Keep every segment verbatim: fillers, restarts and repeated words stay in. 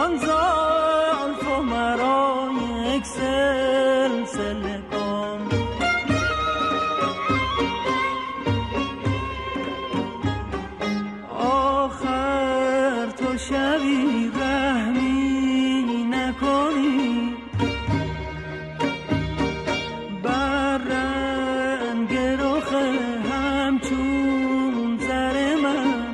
زان زلف و مرا یک سلسله کن. آخر تو شبی رحمی نکنی بر رنگ رخ همچون زر من.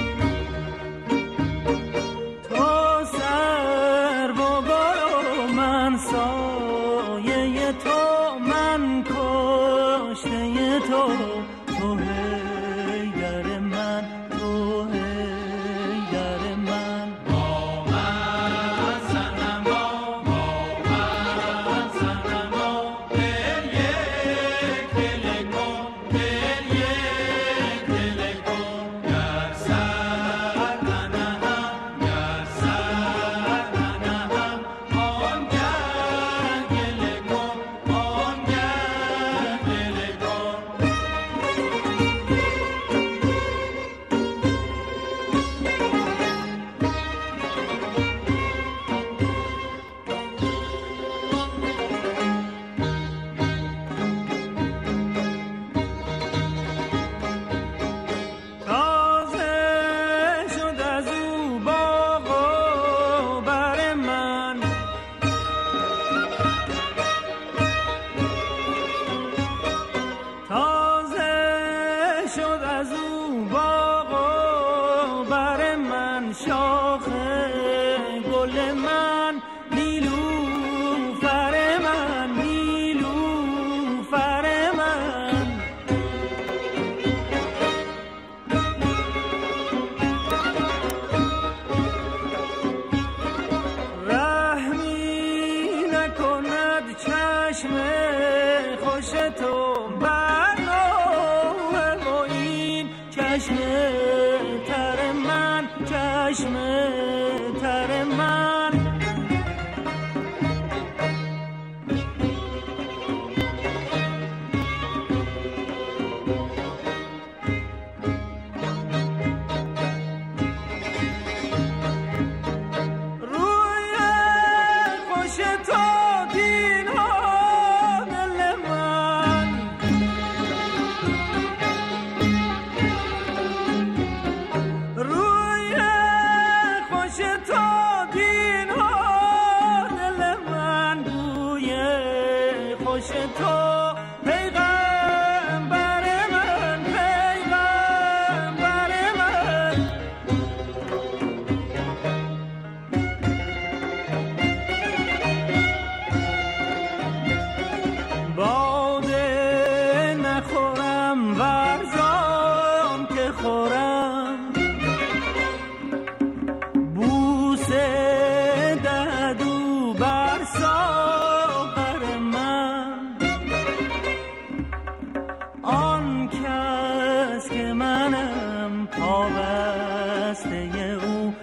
تو سر و برو من سایه تو، من کشته تو، تو حیدر من، تو حیدر من. با من صنما، با من صنما، دل یک دل کن، دل یک دل کن. گر سر ننهم، گر سر ننهم، آنگه گله کن، آنگه گله کن. تازه شد از او باغ و بر من، تازه شد از او باغ و بر من. شاخ گل من، نیلوفر من، نیلوفر من. رحمی نکند چشم خوش تو بر نوح معین. چشم تر من، چشم تر من. روی خوش تو دین ها دل من. روی خوش تو دین ها دل من. بوی خوش تو پیغمبر من، پیغمبر من. باده نخورم ورزان که خورم، بوسه دهدو بر ساغر من. آن کس که منم پابسته او،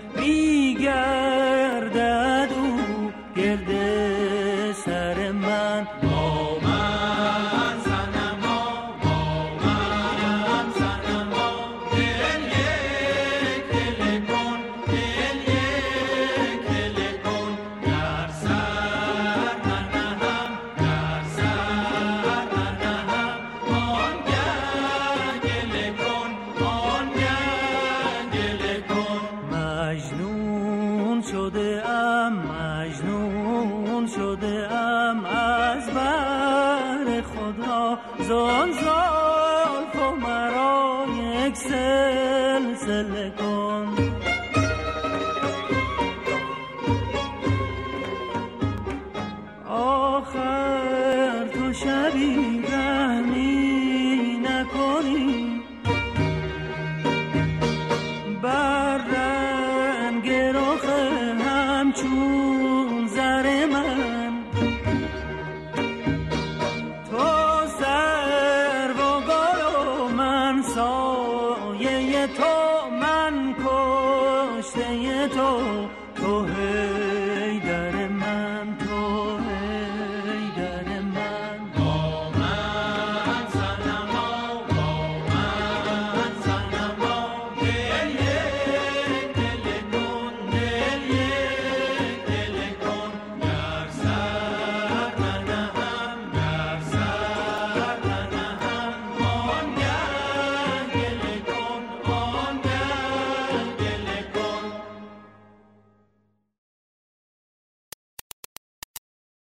بیگردد او گرد سر من. با من صنما، با من صنما، دل یک دل کن، دل یک دل کن. گر سر ننهم، گر سر ننهم، آنگه گله کن، آنگه گله کن. مجنون شده ام، مجنون شده ام از بر خدا زان زان